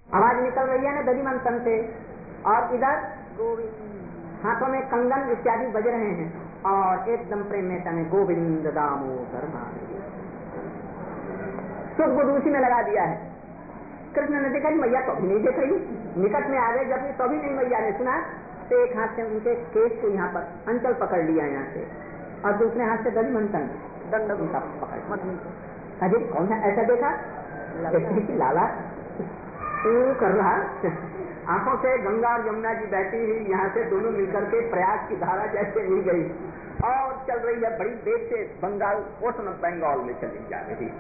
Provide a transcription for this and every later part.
आवाज निकल रही है ना दधि मंथन से, और इधर हाथों में कंगन इत्यादि बज रहे हैं, और एकदम प्रेम में तने गोविंद दामोदर सुख बुद्ध उसी में लगा दिया है। कृष्ण ने देखा मैया तो भी नहीं देख रही, निकट में आ गए जब तो भी नहीं मैया ने सुना, तो एक हाथ से उनके केस को यहाँ पर अंचल पकड़ लिया यहाँ से, और दूसरे हाथ से दधि मंथन दंड उनका पकड़। अजय कौन है ऐसा देखा कि लाला कर रहा, आंखों से गंगा और यमुना जी बहती हुई यहाँ से दोनों मिलकर के प्रयाग की धारा जैसे मिल गई और चल रही है बड़ी देर से बंगाल ओशन ऑफ बंगाल में चली जा रही।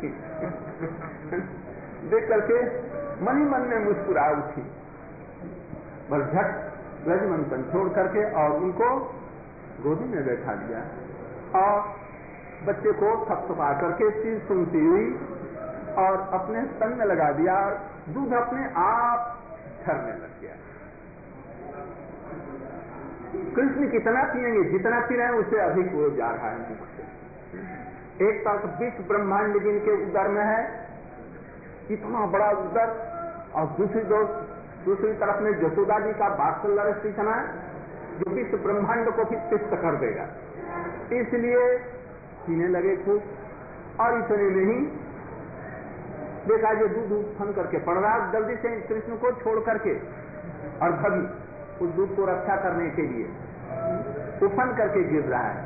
देख करके मन ही मन में मुस्कुरा उठी, बस झट ब्रज मंथन छोड़ करके और उनको गोदी में बैठा दिया और बच्चे को थपथपा करके चीज सुनती हुई और अपने स्तन में लगा दिया और दूध अपने आप झरने लग गया। कृष्ण कितना पिएंगे, जितना पी रहे हैं उससे अधिक वो जा रहा है मुख से। एक तरफ विश्व ब्रह्मांड जिनके उदर में है, इतना बड़ा उदर, और दूसरी तरफ में यशोदा जी का वात्सल्य सीखना जो विश्व ब्रह्मांड को भी तृप्त कर देगा, इसलिए पीने लगे खूब। और इतने नहीं देखा जो दूध उत्पन्न करके पड़ रहा, जल्दी से कृष्ण को छोड़ करके और भगी उस दूध को रक्षा करने के लिए उफन करके गिर रहा है।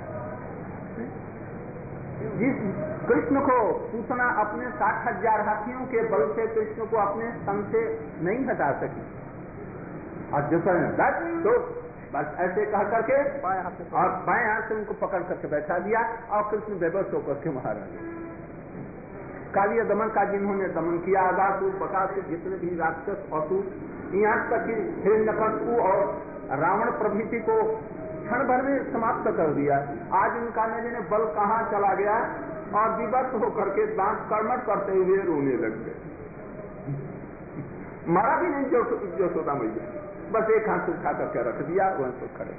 जिस कृष्ण को पूतना अपने 60,000 हाथियों के बल से कृष्ण को अपने संग से नहीं हटा सकी, और जैसा तो बस ऐसे कह करके और बाएं हाथ से उनको पकड़ करके बैठा दिया और कृष्ण बेबस होकर के मारा गया। कालिय दमन का जिन्होंने दमन किया, अगासुर बकासुर जितने भी राक्षस असुर, यहाँ तक कि हिरण्यकशिपु और रावण प्रभृति को क्षण भर में समाप्त कर दिया। आज उनका न जाने बल कहाँ चला गया और विवश होकर के दांत कर्मठ करते हुए रोने लग गए। मारा भी नहीं यशोदा मैया, बस एक हाथ उठा करके रख दिया, वहीं तो खड़े।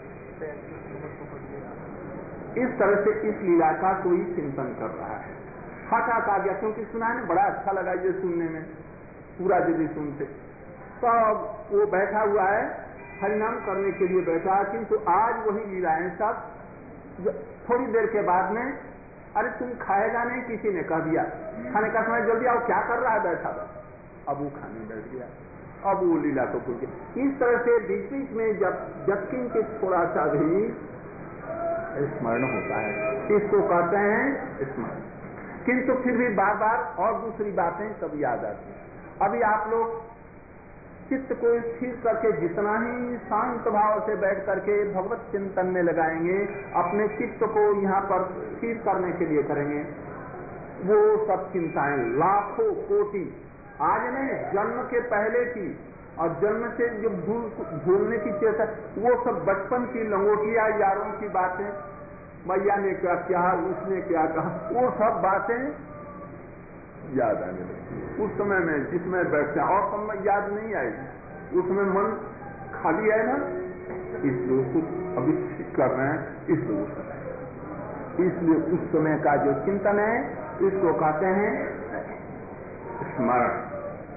इस तरह से इस लीला का कोई चिंतन कर रहा है। हठा काव्य क्योंकि सुना है, बड़ा अच्छा लगा ये सुनने में, पूरा यदि सुनते तो वो बैठा हुआ है हरिनाम करने के लिए बैठा, किंतु आज वही लीलाएं सब थोड़ी देर के बाद में, अरे तुम खाएगा नहीं, किसी ने कह दिया खाने का समय जल्दी आओ, क्या कर रहा है बैठा हुआ, अब वो खाने बैठ गया, अब वो लीला तो भूल गया। इस तरह से बीच बीच में जब किंतु थोड़ा सा भी स्मरण होता है, इसको कहते हैं स्मरण, किंतु फिर भी बार बार और दूसरी बातें सब याद आती हैं। अभी आप लोग चित्त को स्थिर करके जितना ही शांत भाव से बैठ करके भगवत चिंतन में लगाएंगे, अपने चित्त को यहाँ पर स्थिर करने के लिए करेंगे, वो सब चिंताएं लाखों कोटि आज नहीं जन्म के पहले की और जन्म से जो भूलने की चेष्टा, वो सब बचपन की लंगोटिया यारों की बातें, मैया ने क्या कहा, उसने क्या कहा, वो सब बातें याद आने लगी। उस समय में जिसमें बैठते हैं और समय याद नहीं आएगी, उसमें मन खाली है ना, इसलिए कुछ अभी कर रहे हैं, इसलिए उस समय का जो चिंतन है इसको कहते हैं स्मरण।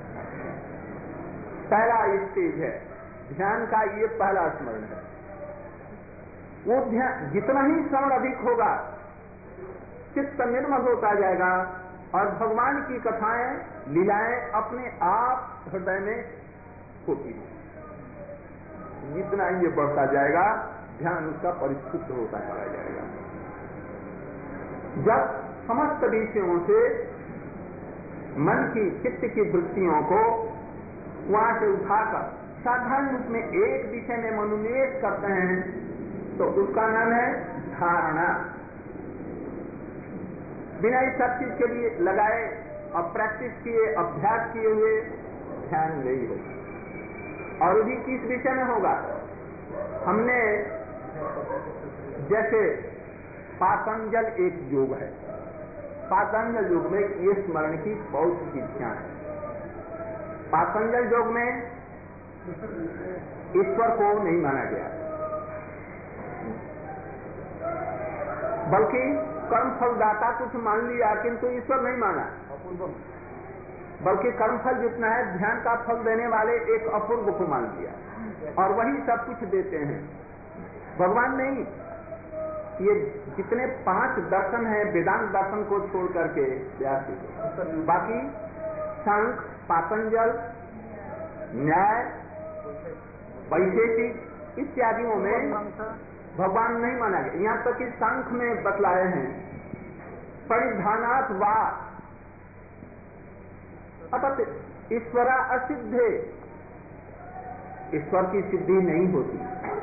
पहला स्टेज है ध्यान का, ये पहला स्मरण है। वो ध्यान जितना ही श्रवण अधिक होगा, चित्त निर्मल होता जाएगा और भगवान की कथाएं लीलाएं अपने आप हृदय में होती है। जितना ही ये बढ़ता जाएगा, ध्यान उसका परिस्फुट होता चला जाएगा। जब समस्त विषयों से मन की चित्त की वृत्तियों को वहां से उठाकर साधारण रूप में एक विषय में मनोनिवेश करते हैं, तो उसका नाम है धारणा। बिना इस सब चीज के लिए लगाए और प्रैक्टिस किए, अभ्यास किए हुए ध्यान नहीं होगा। और भी किस विषय में होगा? हमने जैसे पातंजल एक योग है, पातंजल योग में ये स्मरण की बहुत विधियां हैं। पातंजल योग में ईश्वर को नहीं माना गया, बल्कि कर्म फलदाता कुछ मान लिया, किंतु ईश्वर नहीं माना। बल्कि कर्मफल जितना है ध्यान का फल देने वाले एक अपूर्व को मान लिया, और वही सब कुछ देते हैं, भगवान नहीं। ये जितने 5 दर्शन हैं वेदांत दर्शन को छोड़ करके व्यास, बाकी सांख्य, पातंजल, न्याय, वैशेषिक इत्यादियों में भगवान नहीं माना गया। यहाँ तक कि सांख्य में बतलाए हैं परिधानात् वा अतः ईश्वरा असिद्धे, ईश्वर की सिद्धि नहीं होती।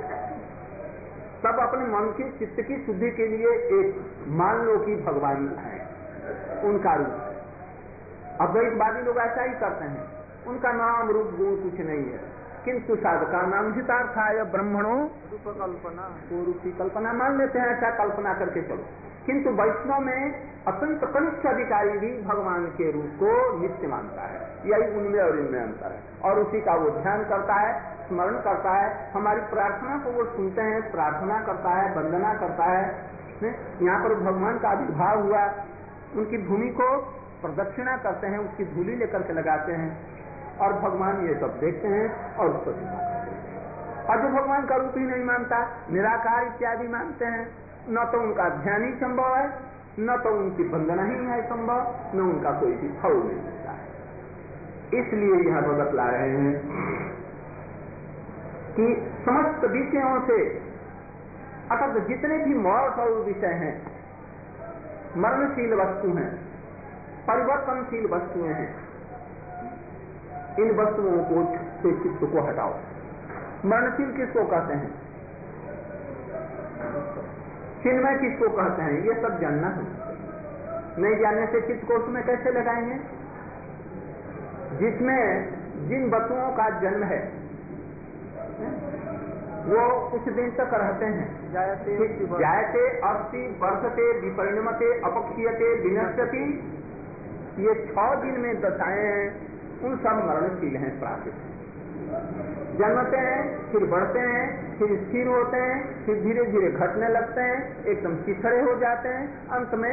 तब अपने मन की चित्त की शुद्धि के लिए एक मान लो कि भगवान है, उनका रूप है। अद्वैतवादी लोग ऐसा ही करते हैं, उनका नाम रूप गुण कुछ नहीं है, किंतु साधका नाम हितार्थाय ब्रह्मणो रूपकल्पना, वो रूप की कल्पना मान लेते हैं, ऐसा कल्पना करके चलो। किंतु वैष्णव में अत्यंत कनिष्ठ अधिकारी भी भगवान के रूप को नित्य मानता है, यही उनमें और इनमें अंतर है, और उसी का वो ध्यान करता है, स्मरण करता है, हमारी प्रार्थना को वो सुनते हैं, प्रार्थना करता है, वंदना करता है। यहाँ पर भगवान का आविर्भाव हुआ, उनकी भूमि को प्रदक्षिणा करते हैं, उसकी धूली लेकर के लगाते हैं, और भगवान ये सब देखते हैं और उसको करते हैं। और जो भगवान का रूप ही नहीं मानता, निराकार इत्यादि मानते हैं, न तो उनका ध्यान ही संभव है, न तो उनकी वंदना ही है संभव, न उनका कोई भी फल नहीं मिलता है। इसलिए यह भगत ला रहे हैं कि समस्त विषयों से, अर्थात जितने भी मॉर्टल विषय हैं, मरणशील वस्तु हैं, परिवर्तनशील वस्तुएं हैं, इन वस्तुओं को से चित्त को हटाओ। मरणशील किसको कहते हैं, चिन्मय किसको कहते हैं, ये सब जानना है। नहीं जानने से चित्त को उसमें कैसे लगाएंगे? जिसमें जिन वस्तुओं का जन्म है वो कुछ दिन तक रहते हैं, जायते, अस्ति, वर्षते, विपरिणमते, अपक्षीयते, विनश्यति, ये 6 दिन में दशाएं हैं, उन सब मरणशील हैं, प्राकृतिक। जन्मते हैं, फिर बढ़ते हैं, फिर स्थिर होते हैं, फिर धीरे धीरे घटने लगते हैं, एकदम चिथड़े हो जाते हैं, अंत में।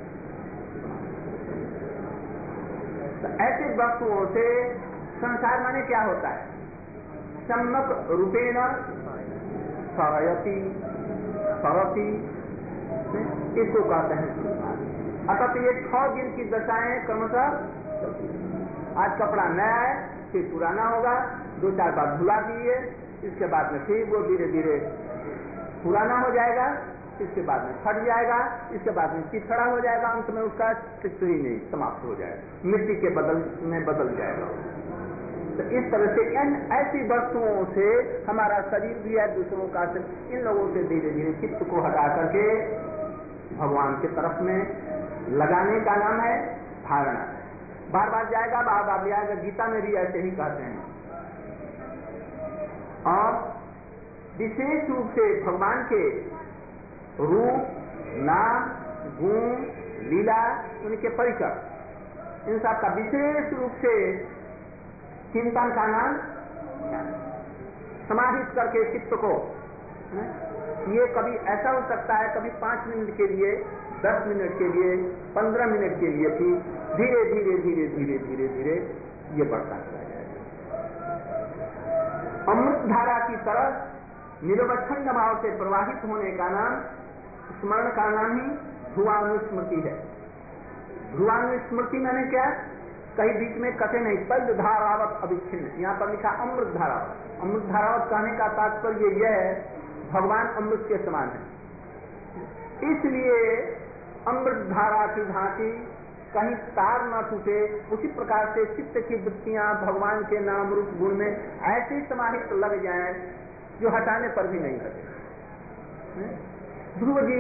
तो ऐसे वस्तुओं से संसार माने क्या होता है? सम्यक रूपेण सरयति, सरति, इसको कहते हैं। अतः ये 6 दिन की दशाएं क्रमशः, आज कपड़ा नया है, फिर पुराना होगा, 2-4 बार धुला दिए, इसके बाद में फिर वो धीरे धीरे पुराना हो जाएगा, इसके बाद में फट जाएगा, इसके बाद में चिथड़ा हो जाएगा, अंत में उसका अस्तित्व ही नहीं, समाप्त हो जाएगा, मिट्टी के बदल जाएगा। तो इस तरह से ऐसी वस्तुओं से हमारा शरीर भी है, दूसरों का, इन लोगों से धीरे धीरे चित्त को हटा करके भगवान की तरफ में लगाने का नाम है धारणा। बार बार जाएगा, बार बार ले आएगा, गीता में भी ऐसे ही कहते हैं। और विशेष रूप से भगवान के रूप, नाम, गुण, लीला, उनके परिकर, इन सब का विशेष रूप से चिंतन का नाम समाहित करके चित्त को, ये कभी ऐसा हो सकता है, कभी 5 मिनट के लिए, 10 मिनट के लिए, 15 मिनट के लिए, फिर धीरे धीरे धीरे धीरे धीरे धीरे ये बढ़ता चला जाएगा। अमृत धारा की तरह निरवच्छिन्न भाव से प्रवाहित होने का नाम, स्मरण का नाम ही ध्रुवानुस्मृति है। ध्रुवानुस्मृति मैंने क्या? कहीं बीच में कटे नहीं, पद धारावत अविच्छिन्न, यहाँ पर लिखा अमृत धारावत। अमृत धारावत कहने का तात्पर्य यह है, भगवान अमृत के समान है, इसलिए अमृत धारा की भांति कहीं तार न टूटे, उसी प्रकार से चित्त की वृत्तियां भगवान के नाम रूप गुण में ऐसे समाहित लग जाएं जो हटाने पर भी नहीं हटे। ध्रुव जी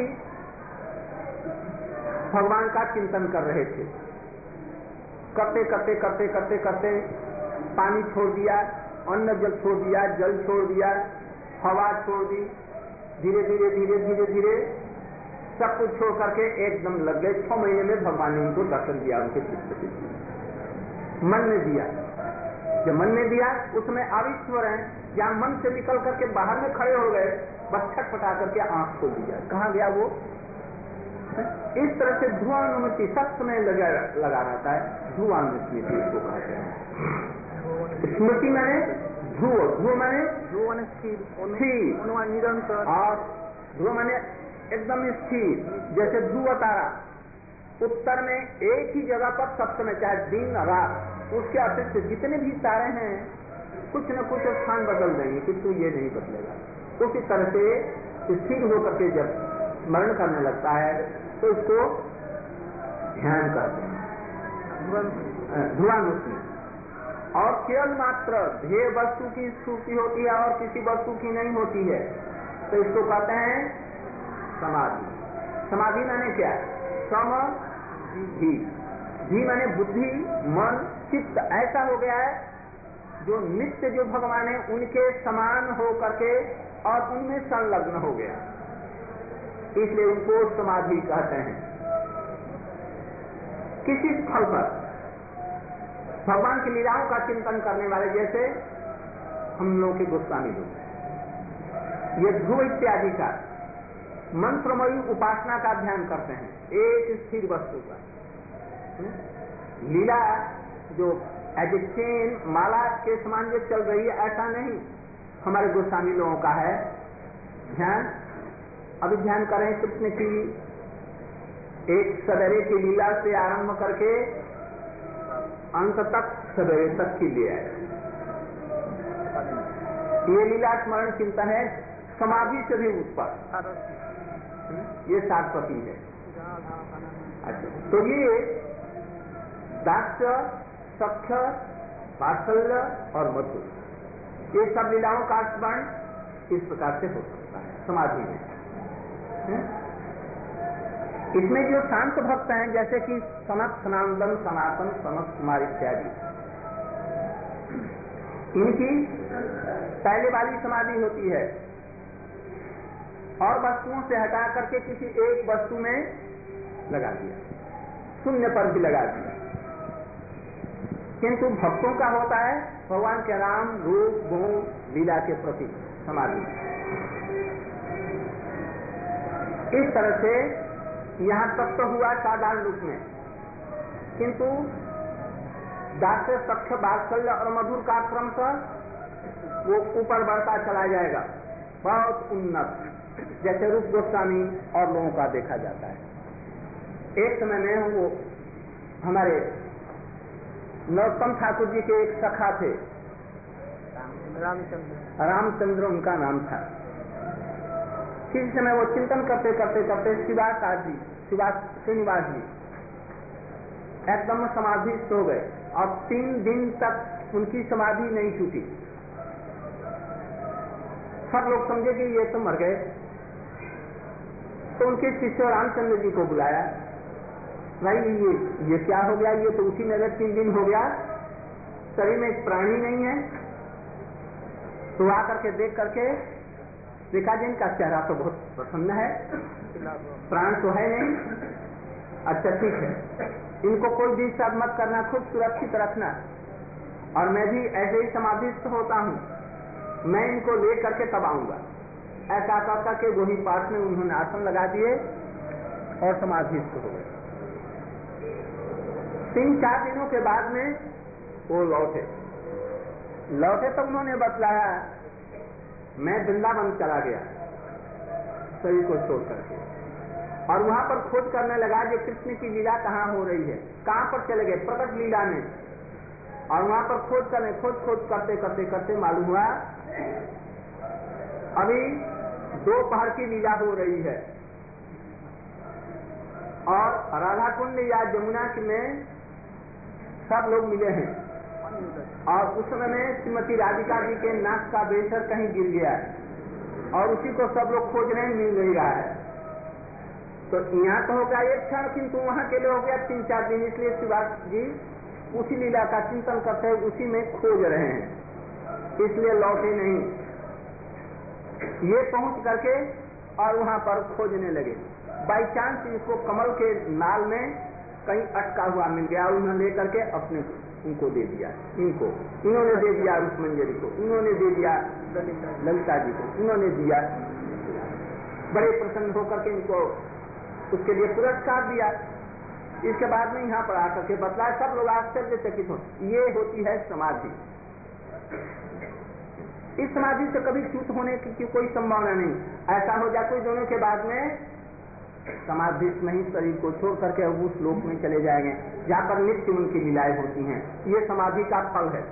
भगवान का चिंतन कर रहे थे, करते करते करते करते करते पानी छोड़ दिया, अन्न जल छोड़ दिया, जल छोड़ दिया, हवा छोड़ दी, धीरे धीरे धीरे धीरे धीरे सब कुछ छोड़ करके एकदम लग गए। 6 महीने में भगवान ने उनको दर्शन दिया, उनके चित्त से मन ने दिया। जब मन ने दिया उसमें आविश्वर है, जहाँ मन से निकल करके बाहर में खड़े हो गए, बस छटपटा करके आंख खोल दिया। कहाँ गया वो? इस तरह से ध्रुवानुस्मृति सब समय लगा रहता है, ध्रुवानुस्मृति इसको कहते हैं। स्मृति माने ध्रुव, ध्रुव माने स्थिर, निरंतर, और ध्रुव माने एकदम स्थिर। जैसे ध्रुव तारा उत्तर में एक ही जगह पर सब समय, चाहे दिन रात, उसके अतिरिक्त जितने भी तारे हैं कुछ न कुछ स्थान बदल देंगे, किंतु ये नहीं बदलेगा। उसी तरह से स्थिर होकर के जब स्मरण करने लगता है तो उसको ध्यान करते हैं, ध्रुवानुस्मृति। और केवल मात्र ध्येय वस्तु की स्फूर्ति होती है और किसी वस्तु की नहीं होती है, तो इसको कहते हैं समाधि। समाधि माने क्या? समाधि, धी माने बुद्धि, मन, चित्त ऐसा हो गया है जो नित्य जो भगवान है उनके समान हो करके और उनमें संलग्न हो गया, इसलिए उनको समाधि कहते हैं। किसी स्थल पर भगवान की लीलाओं का चिंतन करने वाले, जैसे हम लोगों के गोस्वामी लोग, ये ध्रुव इत्यादि का मंत्रमयी उपासना का ध्यान करते हैं, एक स्थिर वस्तु का। लीला जो एज ए चेन माला के समान जो चल रही है, ऐसा नहीं हमारे गोस्वामी लोगों का है ध्यान। अभी ध्यान करें कृष्ण की एक सवेरे की लीला से आरंभ करके अंत तक सवेरे तक की ले आए। ये लीला स्मरण चिंतन है, समाधि से भी ऊपर, ये सारस्वती है। अच्छा, तो ये दास्य, सख्य, वात्सल्य और मधुर, ये सब लीलाओं का स्मरण इस प्रकार से हो सकता है समाधि में। इसमें जो शांत भक्त हैं, जैसे कि सनत, सनातन, सनातन, सनत कुमार इत्यादि, इनकी पहले वाली समाधि होती है और वस्तुओं से हटा करके किसी एक वस्तु में लगा दिया, शून्य पर भी लगा दिया। किंतु भक्तों का होता है भगवान के नाम, रूप, गुण, लीला के प्रति समाधि। इस तरह से यहाँ तक तो हुआ साधारण रूप में, किंतु दास्य, सख्य, वात्सल्य और मधुर का क्रमशः वो ऊपर बढ़ता चला जाएगा, बहुत उन्नत, जैसे रूप गोस्वामी और लोगों का देखा जाता है। एक समय में वो हमारे नरोत्तम ठाकुर जी के एक सखा थे, रामचंद्र उनका नाम था। किसी समय वो चिंतन करते करते करते श्रीनिवास जी एकदम समाधिस्थ हो गए और 3 दिन तक उनकी समाधि नहीं छूटी। सब लोग समझे कि ये तो मर गए, तो उनके शिष्य रामचंद्र जी को बुलाया, भाई ये क्या हो गया, ये तो उसी में 3 दिन हो गया, शरीर में प्राणी नहीं है। तो आकर के देख करके देखा जी इनका चेहरा तो बहुत प्रसन्न है, प्राण तो है नहीं। अच्छा ठीक है, इनको कोई डिस्टर्ब मत करना, खुद सुरक्षित रखना, और मैं भी ऐसे ही समाधिस्थ होता हूँ, मैं इनको ले करके तब आऊंगा। ऐसा करके वही पास में उन्होंने आसन लगा दिए और समाधिस्थ हो गए। 3-4 दिनों के बाद में वो लौटे तो उन्होंने बतलाया, मैं वृंदावन चला गया शरीर को छोड़ करके, और वहां पर खोज करने लगा जो कृष्ण की लीला कहाँ हो रही है, कहाँ पर चले गए, प्रकट लीला में। और वहां पर खोज करते करते मालूम हुआ अभी दोपहर की लीला हो रही है, और राधा कुंड या जमुना में सब लोग मिले हैं, और उस समय में श्रीमती राधिका जी के नाक का बेसर कहीं गिर गया है, और उसी को सब लोग खोज रहे हैं, मिल नहीं रहा है। तो यहाँ तो हो गया एक क्षण, किंतु वहां के लिए हो गया 3-4 दिन। इसलिए श्रीवास जी उसी लीला का चिंतन करते हैं, उसी में खोज रहे हैं, इसलिए लौटे नहीं। ये पहुंच करके और वहां पर खोजने लगे। बाई चांस इसको कमल के नाल में कहीं अटका हुआ मिल गया, उन्होंने लेकर के अपने उनको दे दिया, इन्होंने दे दिया रुक्मंजरी को, इन्होंने दे दिया ललिता जी को, इन्होंने दिया। बड़े प्रसन्न होकर के इनको उसके लिए पुरस्कार दिया। इसके बाद में यहाँ पर आकर के बतलाया, सब लोग आश्चर्यचकित हो। ये होती है समाधि। इस समाधि से कभी च्युत होने की कोई संभावना नहीं। ऐसा हो जाए कोई दोनों के बाद में समाधि में ही शरीर को छोड़ करके उस लोक में चले जाएंगे जहाँ पर नित्य उनकी लीलाएं होती हैं। ये समाधि का फल है।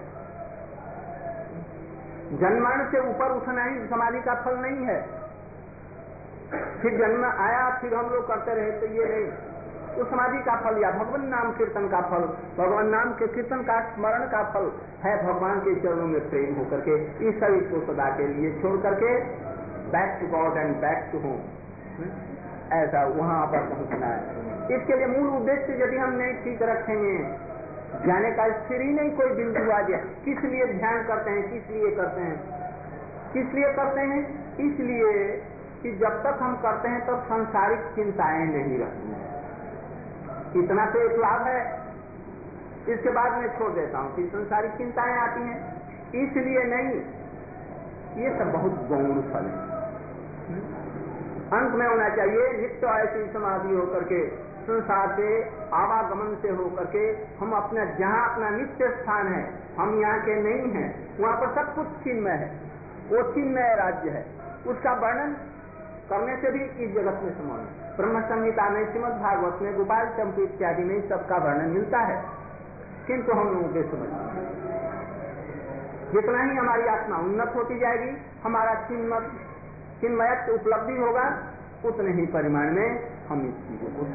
जन्मरण से ऊपर उठना ही समाधि का फल नहीं है। फिर जन्म आया फिर हम लोग करते रहे तो ये नहीं, तो समाधि का फल या भगवान नाम कीर्तन का फल, भगवान नाम के कीर्तन का स्मरण का फल है भगवान के चरणों में प्रेम होकर के इस शरीर को सदा के लिए छोड़ करके back to god and back to home, ऐसा वहां पर पहुंचना है। इसके लिए मूल उद्देश्य यदि हम नहीं ठीक रखेंगे, जाने का स्थिर ही नहीं कोई बिंदु आ जाए। किस लिए ध्यान करते हैं, किस लिए करते हैं, किस लिए करते हैं? इसलिए कि जब तक हम करते हैं तब सांसारिक चिंताएं नहीं रहती हैं। इतना तो एक लाभ है, इसके बाद मैं छोड़ देता हूं कि संसारिक चिंताएं आती हैं, इसलिए नहीं। ये सब बहुत गौण फल है। अंत में होना चाहिए नित्य ऐसी समाधि होकर के संसार से आवागमन से होकर के हम अपना जहां अपना नित्य स्थान है, हम यहाँ के नहीं हैं, वहां पर सब कुछ चिन्मय है, वो चिन्मय राज्य है। उसका वर्णन करने से भी इस जगत में समान है। ब्रह्म संहिता में, श्रीमद् भागवत में, गोपाल चंपू इत्यादि में सबका वर्णन मिलता है, किंतु हम लोगों के समझ में जितना ही हमारी आत्मा उन्नत होती जाएगी, हमारा चिन्मयत्व उपलब्धि होगा, उतने ही परिमाण में हम इस चीजों को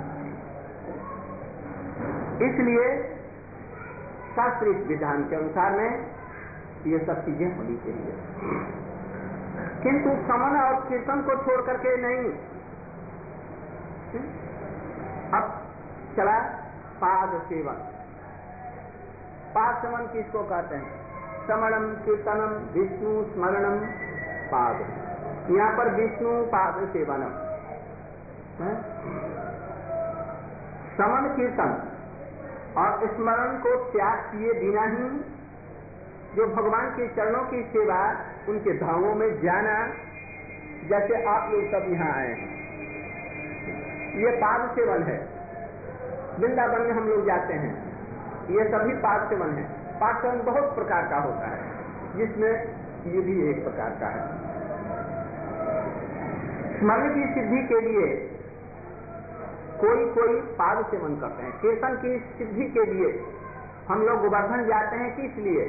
इसलिए शास्त्रीय विधान के अनुसार में ये सब चीजें होनी चाहिए, किंतु समन और कीर्तन को छोड़ करके नहीं। अब चला पाद सेवन। पाद सेवन किसको कहते हैं? समणम कीर्तनम विष्णु स्मरणम पाद। यहाँ पर विष्णु पाद सेवनम, समन कीर्तन और स्मरण को त्याग किए बिना ही जो भगवान के चरणों की सेवा, उनके धामों में जाना, जैसे आप लोग सब यहाँ आए हैं, ये पाद सेवन है। वृंदावन में हम लोग जाते हैं, ये सभी पाद सेवन है। पाद सेवन बहुत प्रकार का होता है, जिसमें ये भी एक प्रकार का है। स्मरण की सिद्धि के लिए कोई पाद सेवन करते हैं। कीर्तन की सिद्धि के लिए हम लोग गोवर्धन जाते हैं, किस लिए?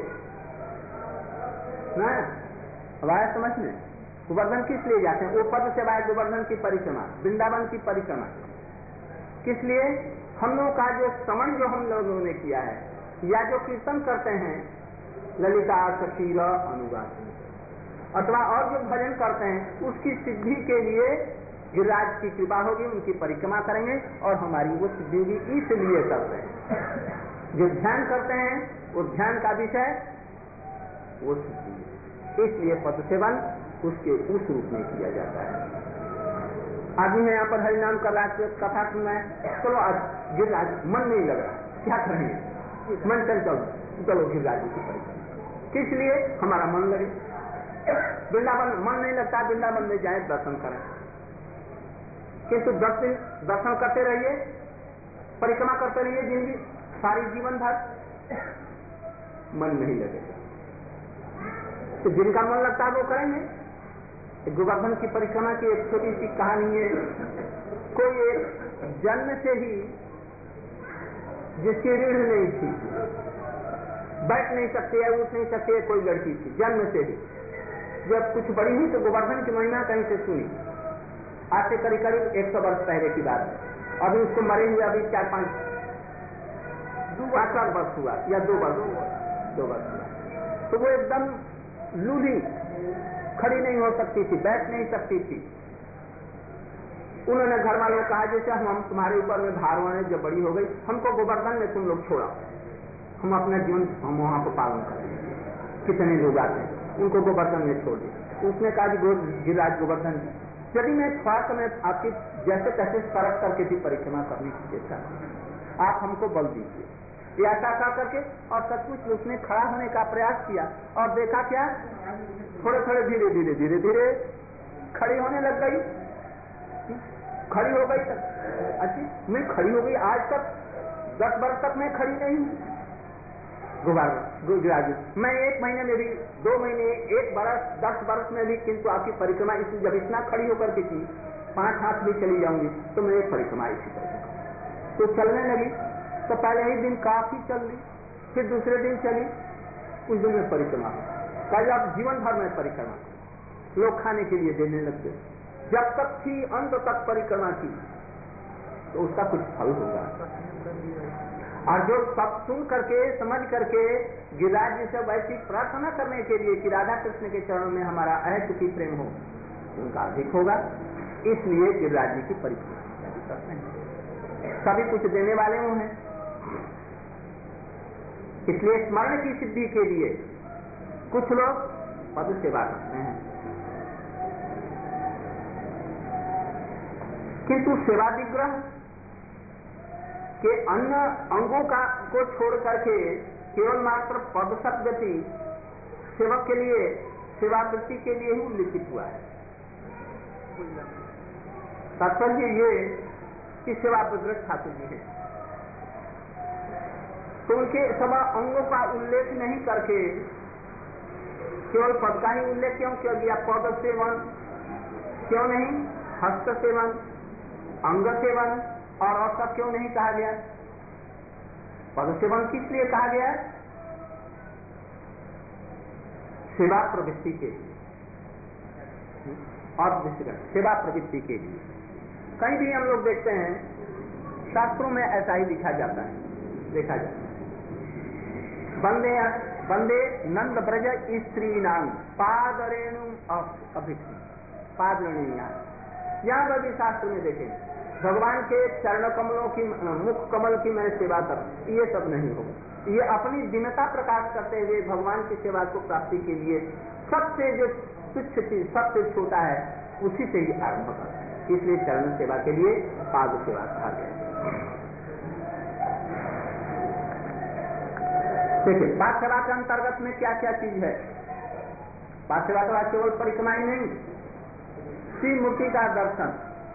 अब आया समझ में? गोवर्धन किस लिए जाते हैं? वो पद से आए गोवर्धन की परिक्रमा, वृंदावन की परिक्रमा। किस लिए? हम लोगों का जो श्रवण जो हम लोगों ने किया है, या जो कीर्तन करते हैं, ललिता सखीर अनुगात, अथवा और जो भजन करते हैं, उसकी सिद्धि के लिए गिरिराज की कृपा होगी, उनकी परिक्रमा करेंगे और हमारी वो सिद्धि होगी। इसलिए करते हैं। जो ध्यान करते हैं वो ध्यान का विषय वो सिद्धि है। इसलिए पद सेवन उसके उस रूप में किया जाता है। आदमी है यहाँ पर हरिनाम कर रहा है, कथा सुनना है, चलो आज गिरिराज, मन नहीं लग रहा, क्या करेंगे? मन चलो गिरिराज की परिक्रमा। किस लिए? हमारा मन लगे। वृंदावन मन नहीं लगता, वृंदावन में जाए दर्शन करें, किंतु 10 दिन दर्शन करते रहिए, परिक्रमा करते रहिए जिंदगी सारी जीवन भर, मन नहीं लगेगा। तो जिनका मन लगता है वो करेंगे। गोवर्धन की परिक्रमा की एक छोटी सी कहानी है। कोई एक जन्म से ही जिसकी रीढ़ नहीं थी, बैठ नहीं सकती है, उठ नहीं सकती है, कोई लड़की थी जन्म से ही। जब कुछ बड़ी हुई तो गोवर्धन की महिमा कहीं से सुनी, आज से करीब 100 वर्ष पहले की बात है। अभी उसको मरे हुए अभी 4-5 वर्ष हुआ या 2 वर्ष हुआ। तो वो एकदम लूली, खड़ी नहीं हो सकती थी, बैठ नहीं सकती थी। उन्होंने घर वालों को कहा, जैसे हम तुम्हारे ऊपर में भार होने जब बड़ी हो गई, हमको गोवर्धन में तुम लोग छोड़ा, हम अपना जीवन हम वहां पर पालन करें। कितने लोग आते हैं, उनको गोवर्धन में छोड़ दिया। उसने कहा कि गिरिराज गोवर्धन, यदि मैं थोड़ा समय आपकी जैसे तैसे परख करके भी परिक्रमा करने की चेष्टा करूं, आप हमको बल दीजिए। ऐसा कर करके और सचमुच उसने खड़ा होने का प्रयास किया और देखा क्या, थोड़े धीरे धीरे खड़ी होने लग गई। खड़ी हो गई तक, अच्छी मैं खड़ी हो गई, आज तक 10 वर्ष तक मैं खड़ी नहीं हूँ गुजरात। मैं 1 महीने में भी, 2 महीने, 1 वर्ष, 10 वर्ष में भी, किंतु आपकी परिक्रमा जब इतना खड़ी होकर के की 5 हाथ भी चली जाऊंगी तो मैं एक परिक्रमा इसी परिक्रमा तो चलने लगी। तो पहले ही दिन काफी चल ली, फिर दूसरे दिन चली, उस दिन में परिक्रमा कल आप जीवन भर में परिक्रमा, लोग खाने के लिए देने लगते। जब तक थी अंत तक परिक्रमा की तो उसका कुछ फल होगा। और जो सब सुन करके समझ करके गिरिराज जी से वैसी प्रार्थना करने के लिए कि राधा कृष्ण के चरणों में हमारा अहैतुकी प्रेम हो, उनका अधिक होगा। इसलिए गिरिराज जी की परिक्रमा करते हैं, सभी कुछ देने वाले वो हैं। इसलिए स्मरण की सिद्धि के लिए कुछ लोग पद सेवा करते हैं, किंतु सेवा विग्रह के अन्य अंगों को छोड़ करके केवल मात्र पद शब्दति सेवक के लिए, सेवावृत्ति के लिए ही उल्लिखित हुआ है। तात्पर्य ये कि सेवा विग्रह ठाकुर जी हैं, तो उनके सब अंगों का उल्लेख नहीं करके केवल पद का ही उल्लेख क्यों किया गया? पद सेवन क्यों नहीं, हस्त सेवन, अंग सेवन और सब क्यों नहीं कहा गया? पद सेवन किस लिए कहा गया? सेवा प्रवृत्ति के लिए और सेवा प्रवृत्ति के लिए। कहीं भी हम लोग देखते हैं शास्त्रों में ऐसा ही लिखा जाता है, देखा जाता है, वंदे वंदे नंद ब्रज स्त्री नाम पाद रेणु अभिक्षि, पाद रेणुया। यहाँ पर भी शास्त्र में देखें भगवान के चरण कमलों की, मुख कमल की मैं सेवा कर, ये सब नहीं होगा। ये अपनी दीनता प्रकाश करते हुए भगवान की सेवा को प्राप्ति के लिए सबसे जो तुच्छ चीज, सबसे छोटा है, उसी से ही आरंभ करते हैं। इसलिए चरण सेवा के लिए पाद सेवा कहा गया। देखिए पाद सेवा के अंतर्गत में क्या क्या चीज है? पाद सेवा तो केवल परिक्रमा ही नहीं, श्री मूर्ति का दर्शन,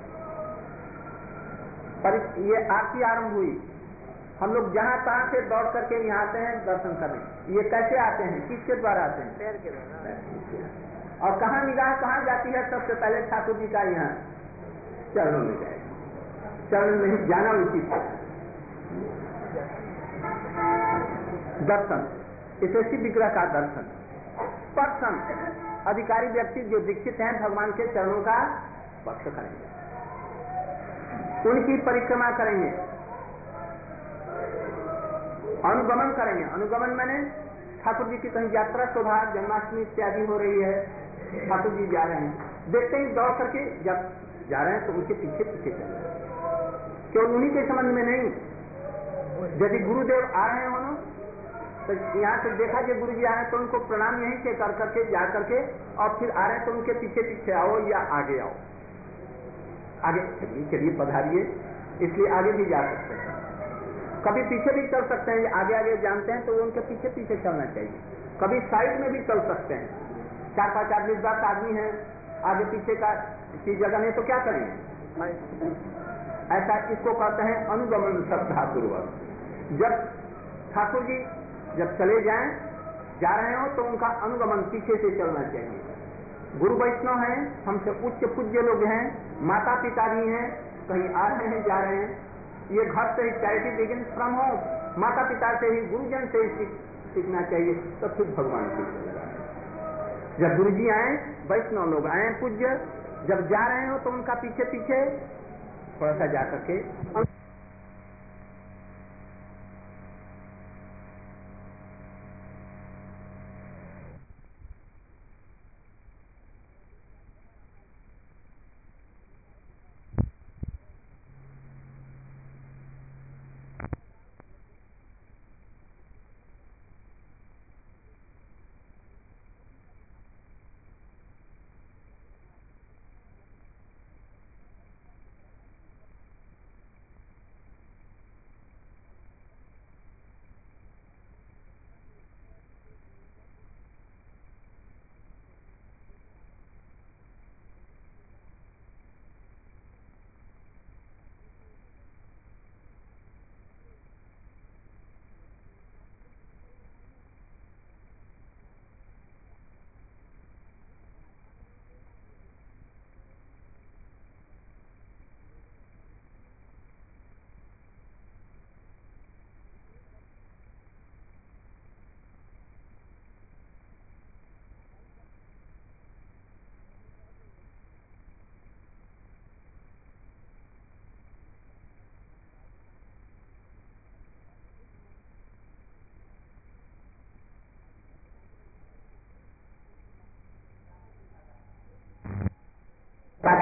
ये आरती आरंभ हुई, हम लोग जहां तहां से दौड़ करके यहाँ आते हैं दर्शन करने। ये कैसे आते हैं, किसके द्वारा आते हैं? पैर के द्वारा। और कहाँ निगाह कहाँ जाती है? सबसे पहले ठाकुर जी का यहाँ चरणों में जाएगा, चरण में ही जाना उचित है। दर्शन, इसे शिव विग्रह का दर्शन। स्पर्शन, अधिकारी व्यक्ति जो दीक्षित हैं भगवान के चरणों का स्पर्श करेंगे, उनकी परिक्रमा करेंगे, अनुगमन करेंगे। अनुगमन मैंने ठाकुर जी की कहीं यात्रा शोभा, जन्माष्टमी इत्यादि हो रही है, ठाकुर जी जा रहे हैं, देखते ही दौड़ करके जब जा रहे हैं तो उनके पीछे पीछे चल रहे हैं, केवल उन्हीं के संबंध में नहीं। यदि गुरुदेव आ रहे हो तो यहाँ से देखा कि गुरु जी आ रहे हैं तो उनको प्रणाम यहीं से कर करके जा करके, और फिर आ रहे हैं तो उनके पीछे पीछे आओ या आगे आओ, आगे चलिए पधारिए, इसलिए आगे भी जा सकते हैं, कभी पीछे भी चल सकते हैं। आगे आगे जानते हैं तो उनके पीछे पीछे चलना चाहिए, कभी साइड में भी चल सकते हैं। 4-5 आदमी 10 आदमी हैं, आगे पीछे का की जगह नहीं तो क्या करेंगे? ऐसा इसको कहते हैं अनुगमन श्रद्धापूर्वक। जब ठाकुर जी जब चले जाएं, जा रहे हो तो उनका अनुगमन पीछे से चलना चाहिए। गुरु वैष्णव हैं, हमसे उच्च पूज्य लोग हैं, माता पिता भी हैं, कहीं आ रहे हैं जा रहे हैं, ये घर से ही चैरिटी बिगिंस फ्रॉम होम, माता पिता से ही, गुरुजन से ही सीखना चाहिए, तो फिर भगवान की सेवा। जब गुरु जी आए, वैष्णव लोग आए पूज्य, जब जा रहे हो तो उनका पीछे पीछे थोड़ा सा जा करके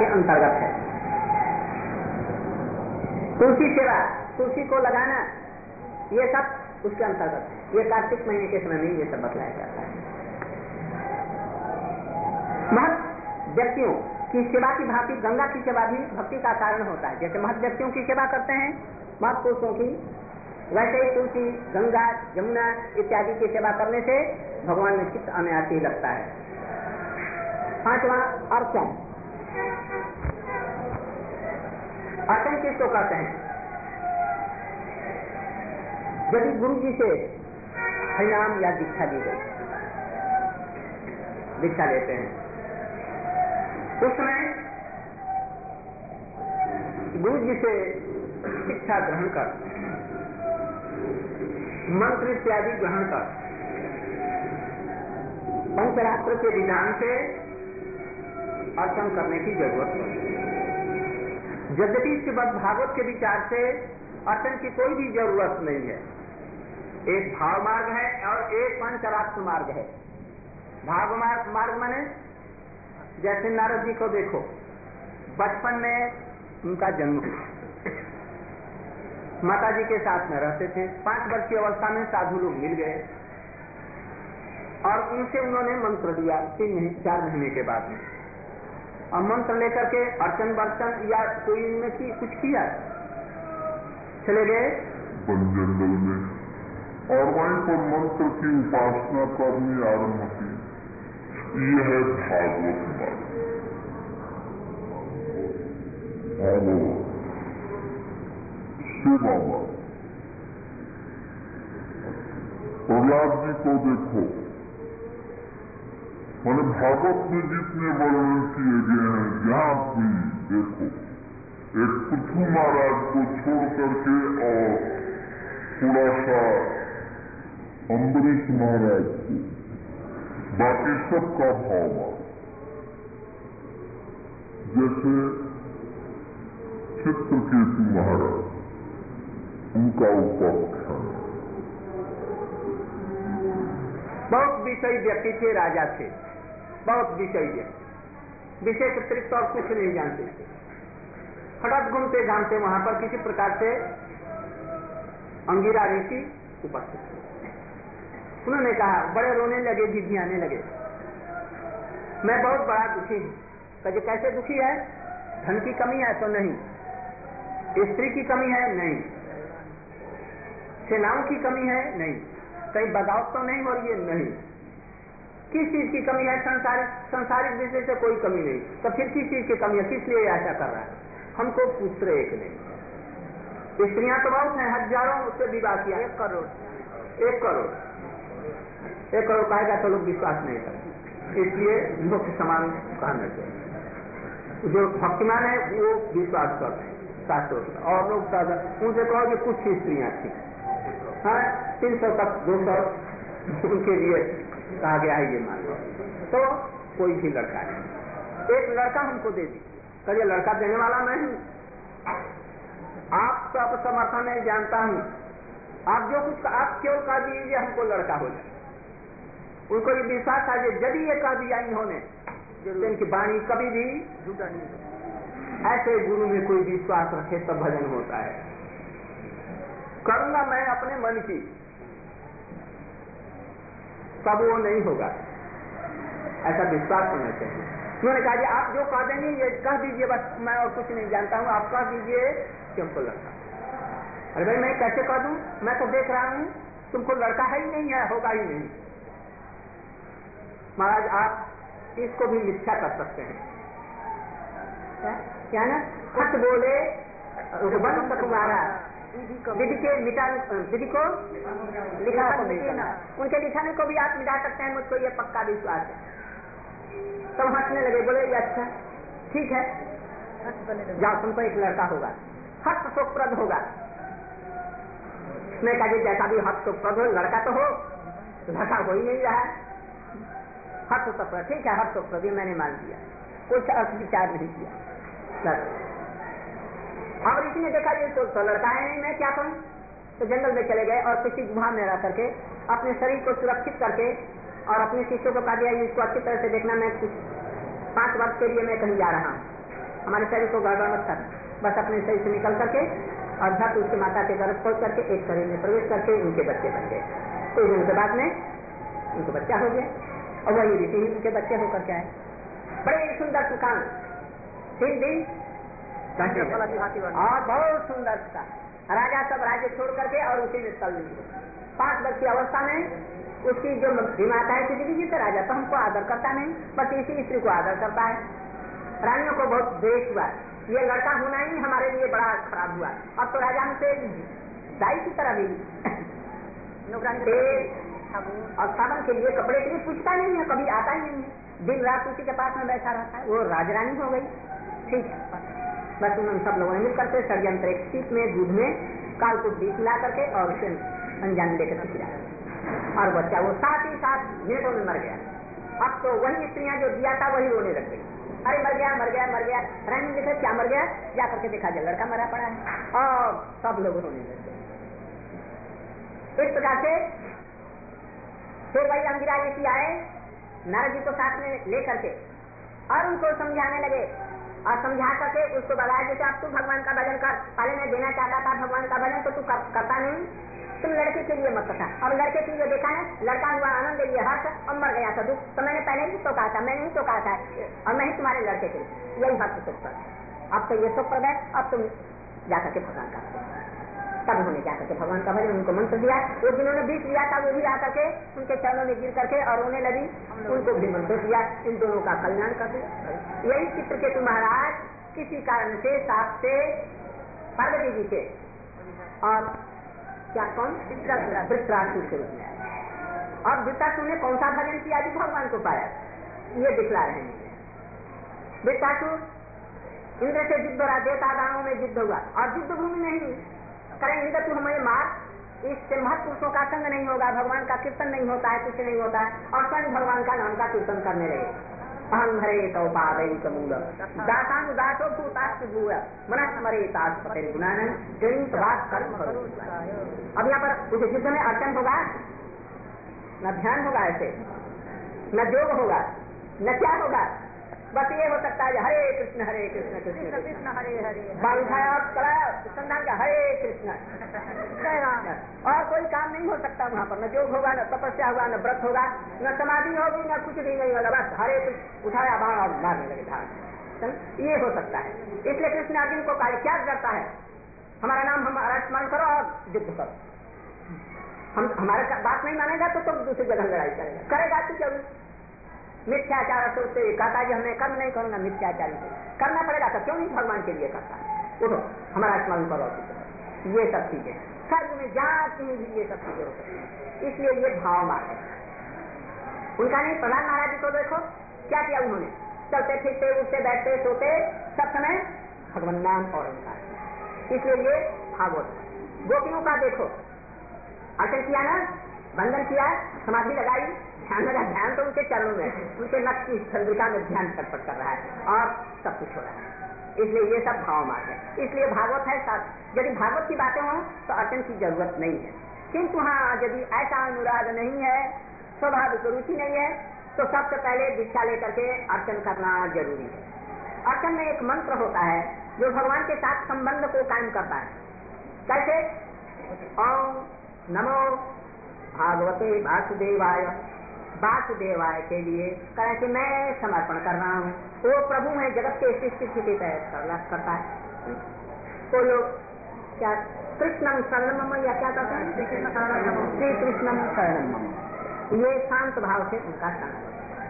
के अंतर्गत है। तुलसी सेवा, तुलसी को लगाना, ये सब उसके अंतर्गत है। ये कार्तिक महीने के समय में ये सब बतलाया जाता है। महत् व्यक्तियों की सेवा की भांति गंगा की सेवा भी भक्ति का कारण होता है। जैसे महत् व्यक्तियों की सेवा करते हैं महत् पुरुषों की, वैसे ही तुलसी, गंगा, यमुना इत्यादि की सेवा करने से भगवान में चित्त अनायास ही लगता है। पांचवा अर्चन। अर्चन किसको कहते हैं? यदि गुरु जी से हरिनाम या दीक्षा दी गई, दीक्षा लेते हैं, उस समय गुरु जी से शिक्षा ग्रहण कर, मंत्र इत्यादि ग्रहण कर, पंचरात्र के विधान से अर्चन करने की जरूरत है। यद्यपि श्रीमद् भागवत के विचार से अर्चन की कोई भी जरूरत नहीं है। एक भाव मार्ग है और एक पंचरात्र मार्ग है। भाव मार्ग माने जैसे नारद जी को देखो, बचपन में उनका जन्म हुआ, माता जी के साथ में रहते थे। 5 वर्ष की अवस्था में साधु लोग मिल गए और उनसे उन्होंने मंत्र दिया 3-4 महीने के बाद में। और मंत्र लेकर के अर्चन बर्चन या कोई इनमें कुछ किया, चले गए जंगल में और वहीं पर मंत्र की उपासना करनी आरम्भ की। ये है भागवत मार्ग। सेवा मार्ग। प्रहलाद जी को देखो, मैंने भागवत में जितने वर्णन किए गए हैं यहाँ भी देखो, एक पृथु महाराज को छोड़ करके और थोड़ा सा अम्बरीश महाराज को, बाकी सबका भाव आ। जैसे चित्रकेतु महाराज, उनका उपाख्यान बहुत विषय व्यक्ति थे, राजा थे, बहुत विषय व्यक्ति, विषय के अतिरिक्त और कुछ नहीं जानते थे। हठात घूमते घामते वहां पर किसी प्रकार से अंगिरा ऋषि उपस्थित हुए। उन्होंने कहा, बड़े रोने लगे, झिझियाने लगे, मैं बहुत बड़ा दुखी हूं। कहे कैसे दुखी है? धन की कमी है तो नहीं, स्त्री की कमी है नहीं, सेनाओं की कमी है नहीं, कहीं बगावत तो नहीं हो रही है नहीं, किस चीज की कमी है? संसारिक दृष्टि से कोई कमी नहीं, तो फिर किस चीज की कमी है? किस लिए ऐसा कर रहा है? हमको पुत्र एक नहीं, स्त्रियां तो बहुत हैं, हजारों उससे विवाह किया, 1 करोड़ 1 करोड़ 1 करोड़ कहेगा तो लोग विश्वास नहीं करते, इसलिए मुख्य समान कहना चाहिए। जो भक्तिमान है वो विश्वास करते हैं शास्त्रों, और लोग उनसे कहो कि कुछ स्त्रियां थी, हाँ 300 तक 200 उनके लिए कहा गया है, ये मान लो। तो कोई भी लड़का है, एक लड़का हमको दे दी, कहिए लड़का देने वाला मैं हूं, आप सब समर्थन नहीं जानता हूं, आप जो कुछ आप क्यों कह दीजिए हमको लड़का हो जाए। उनको ये विश्वास था, यदि ये कह दिया इन्होंने, इनकी वाणी कभी भी झूठा नहीं। ऐसे गुरु में कोई विश्वास रखे तब भजन होता है। करूंगा मैं अपने मन की, तब वो नहीं होगा, ऐसा विश्वास होना चाहिए। उन्होंने कहा कि आप जो कह देंगे ये कह दीजिए, बस मैं और कुछ नहीं जानता हूँ, आप कह दीजिए कि हमको लड़का। अरे भाई मैं कैसे कह दूं, मैं तो देख रहा हूँ तुमको लड़का है ही नहीं है, होगा ही नहीं। महाराज आप इसको भी मिथ्या कर सकते हैं, क्या ना खत बोले वन तुम्हारा विधि के मिटा, विधि को लिखा तो मिटाना, उनके लिखाने को भी आप मिटा सकते हैं, मुझको ये पक्का विश्वास है। तब हंसने लगे, बोले ये अच्छा ठीक है, जाओ तुमको एक लड़का होगा, हस्त सुखप्रद होगा। उसने कहा जैसा भी हस्त सुखप्रद हो, लड़का तो हो, लड़का हो ही नहीं रहा है, हस्त सुखप्रद ठीक है, हस्त सुखप्रद मैंने मान लिया, कुछ अर्थ विचार नहीं किया। अब ऋषि ने देखा ये तो लड़का है नहीं, मैं क्या करूं? तो जंगल में चले गए और किसी गुहा में रह करके अपने शरीर को सुरक्षित करके और अपने शिष्यों को कहा दिया इसको अच्छी तरह से देखना, मैं कुछ 5 वर्ष के लिए मैं कहीं जा रहा हूं, हमारे शरीर को गड़बड़ मत करना, बस अपने शरीर से निकल करके और झट उसकी माता के गर्भ पहुंच करके एक शरीर में प्रवेश करके उनके बच्चे बन गए। कुछ दिनों के बाद में उनको बच्चा हो गया और वही ऋषि ही उनके बच्चे होकर के आए। बड़े सुंदर दुकान 3 दिन और बहुत सुंदर था। राजा सब राज्य छोड़ करके और उसी में तल 5 वर्ष की अवस्था में उसकी जो माता है कि जी तो राजा तो हमको आदर करता नहीं, बस इसी स्त्री को आदर करता है। रानियों को बहुत द्वेष हुआ, ये लड़का होना ही हमारे लिए बड़ा खराब हुआ। अब तो राजा हमसे दाई की तरह भी और साधन के लिए कपड़े के लिए पूछता नहीं है, कभी आता ही नहीं है, दिन रात उसी के पास में बैठा रहता है। वो राजरानी हो गई। ठीक है, बस उन सब लोगों ने मिल करके षड्यंत्र एक सीट में दूध में कालकुट बीज मिला करके और उसे अनजान लेकर गिरा और बच्चा वो साथ ही साथ मिनटों में मर गया। अब तो वही स्त्रियां जो दिया था वही रोने लग गई, अरे मर गया मर गया मर गया। रानी ने देखा क्या मर गया, जाकर के देखा जब लड़का मरा पड़ा है और सब लोग रोने लग गए। इस प्रकार से फिर वही अंगिरा ऋषि आए नारद जी को साथ में लेकर के और उनको समझाने लगे और समझा करके उसको बताया जैसे अब तू भगवान का भजन कर, पहले मैं देना चाहता था भगवान का भजन तो तू करता नहीं, तुम लड़के के लिए मत करता। और लड़के के लिए देखा है, लड़का हुआ आनंद ले लिया हर्ष और मर गया था दुख, तो मैंने पहले ही तो कहा था, मैंने ही तो कहा था और मैं ही तुम्हारे लड़के के लिए, यही भक्त सुख पर। अब तो ये सुख पर है, अब तुम जाकर के भगवान का तब उन्होंने जाकर के भगवान का भजन उनको मंत्र दिया। वो जिन्होंने बीच दिया था वो भी आकर के उनके चरणों में गिर करके और रोने लगी, उनको भी मंत्र दिया। इन दोनों का कल्याण कर दिया। यही चित्रकेतु महाराज किसी कारण से साप से पार्वती जी के और क्या कौन वृत्रासुर के रूप में आए और वृत्रासुर ने कौन सा भजन किया जी भगवान को पाया, ये दिखला रहे हैं। वृत्रासुर इंद्र से युद्ध हो रहा, देवता दानों में युद्ध हुआ और युद्ध भूमि नहीं करेंगे तो तू हमें मार, इससे महत्पुरुषों का संग नहीं होगा, भगवान का कीर्तन नहीं होता है, कुछ नहीं होता है। और स्वयं भगवान का नाम का कीर्तन करने लगे। अहं हरे तो पादई कमूल दासानुदासो भूतास्तु भूय मनस मरे तास पते गुणानन तेरी बात कर्म करो। अब यहाँ पर उस युद्ध में अर्चन होगा, न ध्यान होगा, ऐसे न योग होगा, न क्या होगा, बस ये हो सकता है हरे कृष्ण कृष्ण कृष्ण हरे हरे बाल उठाया और चला संधान का हरे कृष्ण और कोई काम नहीं हो सकता वहाँ पर। न योग होगा, न तपस्या होगा, न व्रत होगा, न समाधि होगी, न कुछ भी नहीं होगा, बस हरे कृष्ण उठाया बाण और मारने लगे धारण। ये हो सकता है। इसलिए कृष्ण अर्जुन को कहा क्या करता है, हमारा नाम हमारा स्मरण करो और युद्ध करो। हम हमारा बात नहीं मानेगा तो तुम दूसरी जगह लड़ाई करेगा तो जरूर। मिथ्याचार सोचते कहता है हमें कर्म नहीं करूंगा, मिथ्याचार करना पड़ेगा तो क्यों नहीं भगवान के लिए करता है। उठो हमारा स्मरण करो, ये सब चीजें सर्व में जाती भी ये सब चीजें हो सकती है। इसलिए ये भाव मार्ग है उनका। नहीं प्रहलाद महाराज जी को देखो क्या किया उन्होंने, चलते फिरते उठते बैठते सोते सब समय भगवान नाम और उनका, इसलिए ये भागवत। गोपियों का देखो अर्चन किया ना, बंधन किया, समाधि लगाई, ध्यान लगा, ध्यान तो उनके चरणों में, उनके नक्श की चंद्रिका में ध्यान चटपट कर रहा है और सब कुछ हो रहा है। इसलिए ये सब भाव मार्ग है। इसलिए भागवत है साथ। यदि भागवत की बातें हों तो अर्चन की जरूरत नहीं है, किंतु हाँ यदि ऐसा अनुराग नहीं है, स्वाभाविक रुचि नहीं है, तो सबसे पहले दीक्षा लेकर के अर्चन करना जरूरी है। अर्चन में एक मंत्र होता है जो भगवान के साथ संबंध को कायम करता है। कैसे? ओम नमो भागवते वासुदेवाय, वासुदेवाय के लिए कहें कि मैं समर्पण कर रहा हूँ। वो प्रभु है, जगत के सृष्टि स्थिति करता है। कोई लोग क्या कृष्णम शरणम या क्या कहते हैं, श्री कृष्णम शरणम, ये शांत भाव से उनका शरण।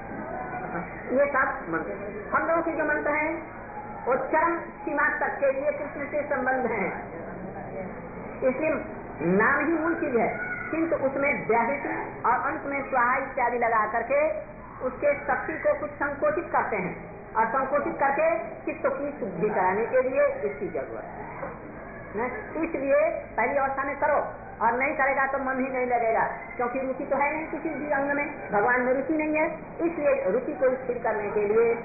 ये सब मंत्र हम लोगों के जो मंत्र हैं वो चरम सीमा तक के लिए कृष्ण से संबंध है। इसलिए नाम ही मूल चीज है, किंतु उसमें व्याहृति और अंत में स्वाहा इत्यादि लगा करके उसके शक्ति को कुछ संकोचित करते हैं और संकोचित करके चित्त की शुद्धि कराने के लिए इसकी जरूरत है। इसलिए पहली अवस्था में करो और नहीं करेगा तो मन ही नहीं लगेगा, क्योंकि रुचि तो है नहीं किसी भी अंग में, भगवान में रुचि नहीं है। इसलिए रुचि को स्थिर करने के लिए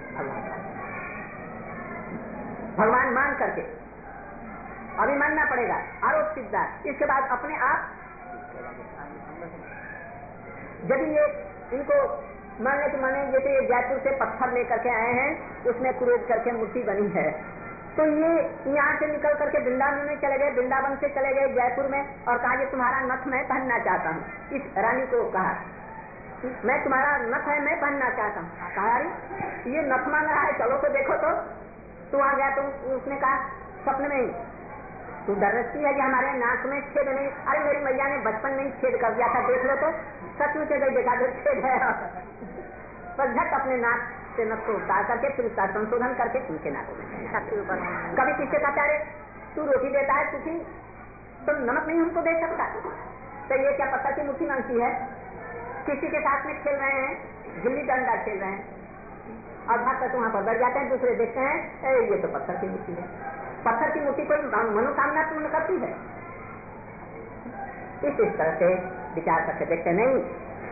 भगवान मान करके अभी मानना पड़ेगा, आरोप सिद्धा। इसके बाद अपने आप यदि ये इनको मानने के माने जैसे ये जयपुर से पत्थर लेकर के आए हैं, उसमें क्रोध करके मूर्ति बनी है, तो ये यहाँ से निकल करके वृंदावन में चले गए, वृंदावन से चले गए जयपुर में और कहा ये तुम्हारा नथ मैं पहनना चाहता हूँ। इस रानी को कहा मैं तुम्हारा नथ है मैं पहनना चाहता हूँ। कहा अरे ये नथ मांग रहा है, चलो तो देखो तो आ गया। तो उसने कहा सपने में ही तू डरती है कि हमारे नाक में छेद नहीं, अरे मेरी मैया ने बचपन में ही छेद कर दिया था, देख लो तो सचमुच गई देखा जो छेद है। पर झट अपने नाक से नथ को उतार करके फिर उसका संशोधन करके उनके नाक में कभी किससे कहता है तू रोटी देता है सुखी तो नमक नहीं हमको दे सकता, तो ये क्या पत्थर की मुट्ठी मांगती है। किसी के साथ में खेल रहे हैं, गिल्ली डंडा खेल रहे हैं और भाग कर वहां पर बैठ जाते हैं, दूसरे देखते हैं ये तो पत्थर की मुट्ठी है। पत्थर की मुट्ठी कोई मनोकामना पूर्ण करती है। इस तरह से विचार करके देखते नहीं।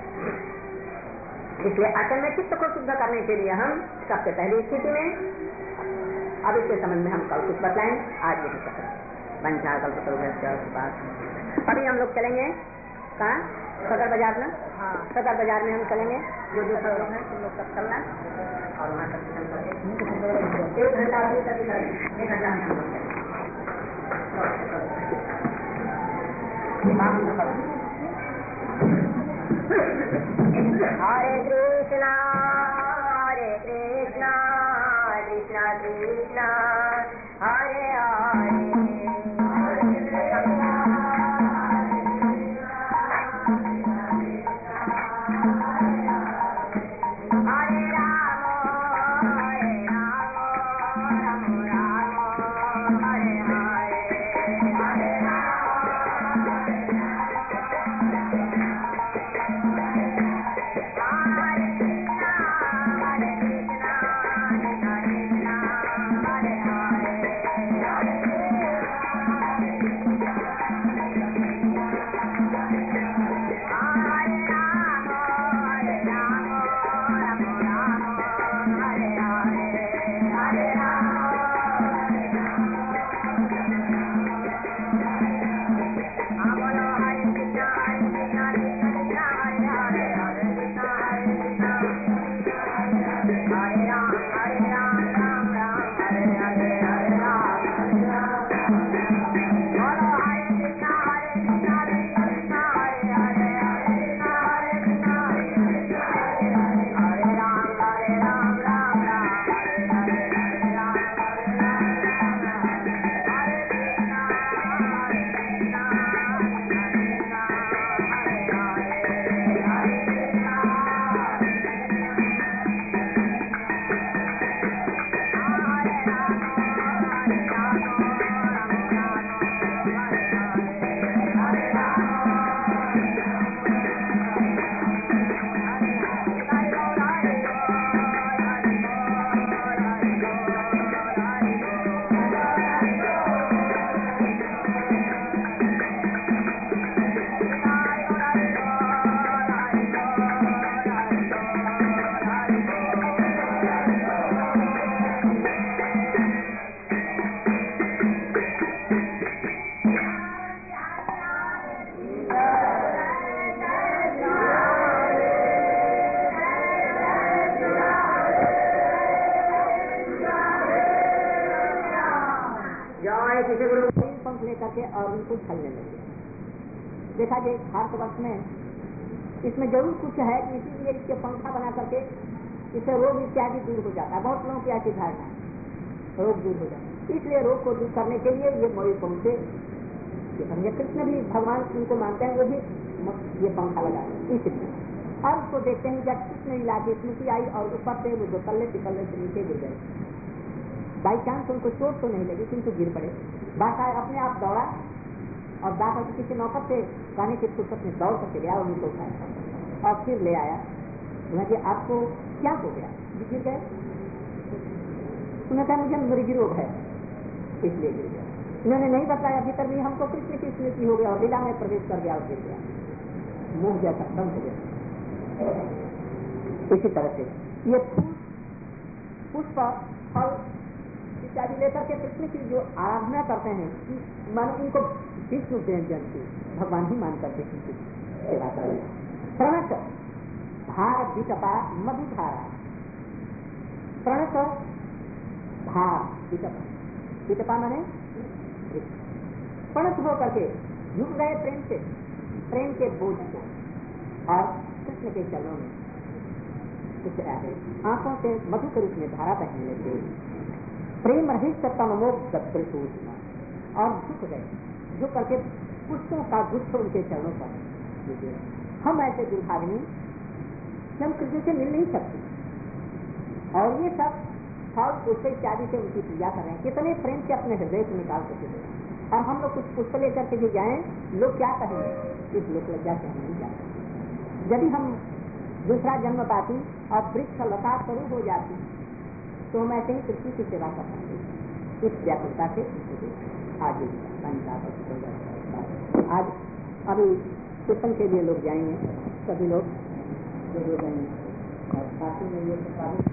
इसलिए असल में चित्त को शुद्ध करने के लिए हम सबसे पहली स्थिति में, अब इसके संबंध में हम कल कुछ बताएं, आज यही करें पंचा कल्प। अभी हम लोग चलेंगे कहाँ, सदर बाजार में। हाँ, सदर बाजार में हम चलेंगे, जो सब लोग हैं तुम लोग सब चलना और वहाँ तक करके 1 घंटा 1 घंटा में हम लोग हरे कृष्णा कृष्णा कृष्णा हरे और उनको छलने लगे। देखा जाए भारतवर्ष में इसमें जरूर कुछ है कि इसीलिए इसके पंखा बना करके इससे रोग इत्यादि दूर हो जाता है। बहुत लोगों की ऐसी धारणा रोग दूर हो जाता है, इसलिए रोग को दूर करने के लिए ये मयूर पंखे कृष्ण भी भगवान उनको मानते हैं, वो भी ये पंखा लगाते हैं। इसलिए अब उसको देखते हैं जब कृष्ण इलाके स्मृति आई और ऊपर से वो जो तल्ले पिकल्ले से नीचे गिर गए। बाई चांस उनको चोट तो नहीं लगी किंतु गिर पड़े। बात आए अपने आप दौड़ा और दादा जी किसी नौकर से गाने की फुर्सत में दौड़ करके गया और उनको उठाया और फिर ले आया। बोला आपको क्या हो गया, गिर गए? उन्होंने कहा मुझे मृगी रोग है इसलिए गिर गया। उन्होंने नहीं बताया भीतर भी हमको कृष्ण की स्मृति हो गया और लीला में प्रवेश कर गया और गिर गया, मुंह जैसा दम हो गया। इसी तरह से ये फूल पुष्प फल इत्यादि लेकर के कृष्ण की जो आराधना करते हैं, मानो इनको विष्णु व्यंजन की भगवान ही मान करके सेवा करें। धार विटपा मधुधारा, प्रणत धार विटपा, विटपा माने प्रणत हो करके झुक गए प्रेम से, प्रेम के बोझ को, और कृष्ण के चरणों में कुछ ऐसे आंखों से मधु के रूप में धारा बहने लगे, प्रेम रहित तमोग और झुक गए, झुक करके पुष्पों का गुच्छ उनके चरणों पर। हम ऐसे दुर्भाग्य हम कृष्ण से मिल नहीं सकते, और ये सब फल पुष्प इत्यादि से उनकी पूजा कर रहे हैं, कितने प्रेम से अपने हृदय से निकाल सकते हैं। और हम लोग कुछ पुष्प लेकर के भी जाएं, लोग क्या कहेंगे, इस लोक लज्जा से हम नहीं जाते। यदि हम दूसरा जन्म पाती और वृक्ष लता शुरू हो जाती तो हम ऐसे ही कृष्ण की सेवा कर सकते। इस व्याकुलता से आगे आज अभी कीर्तन के लिए लोग जाएंगे, सभी लोग जो हो जाएंगे, और काशी में ये सब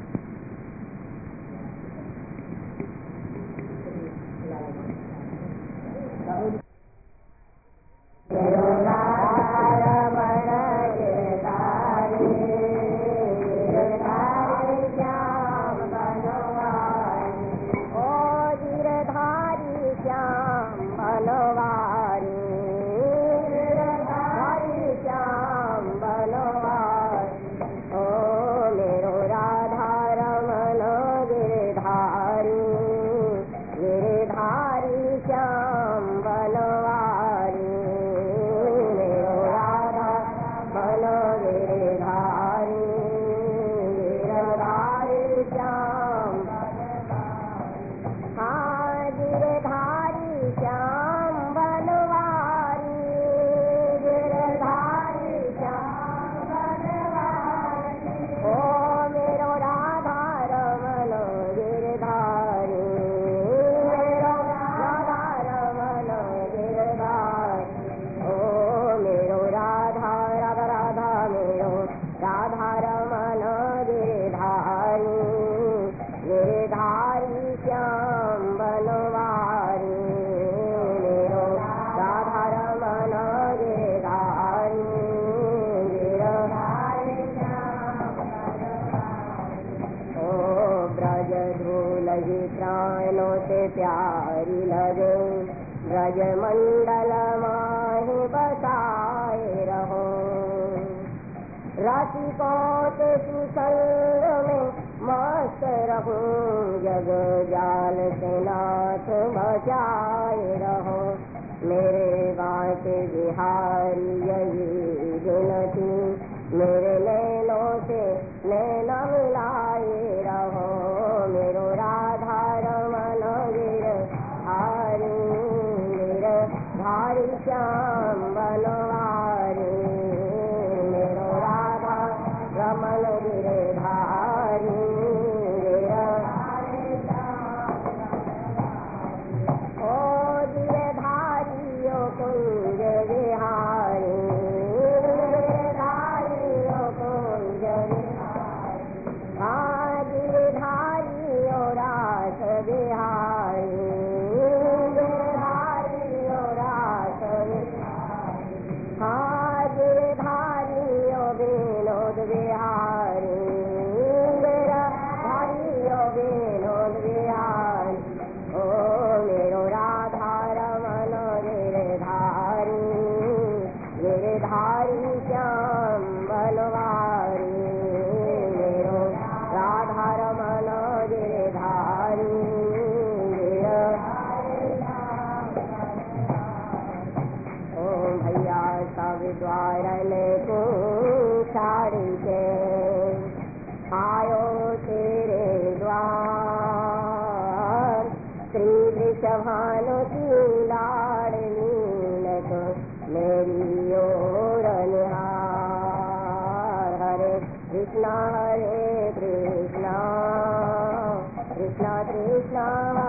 प्यारी लगे, ब्रज मंडल माहि बसाए रहो। रसिकों के सुसंग में मस्त रहूं, जग जाल से नाथ बचाए रहो। मेरे बाटे बिहारी यही विनती, मेरे नैनों से नैना मिलाए रहो। मेरो राधा रमन गिरधारी श्याम बनवारी, मेरो राधा रमन गिरधारी ओ गिरधारी ओ कुंज विहारी, गिरधारी ओ कुंज विहारी, गिरधारी ओ रास बिहारी, विनोद बिहारी, गिरधारी ओ विनोद बिहारी। ओ मेरो राधा रमन गिरधारी, गिरधारी श्याम बनवारी, मेरो राधा रमन गिरधारी, ओ भैया सब द्वारन को साड़ी के आयो तेरे द्वार, श्री वृषभानु की लाडली लग मेरी ओर निहार। हरे कृष्णा कृष्णा कृष्णा कृष्णा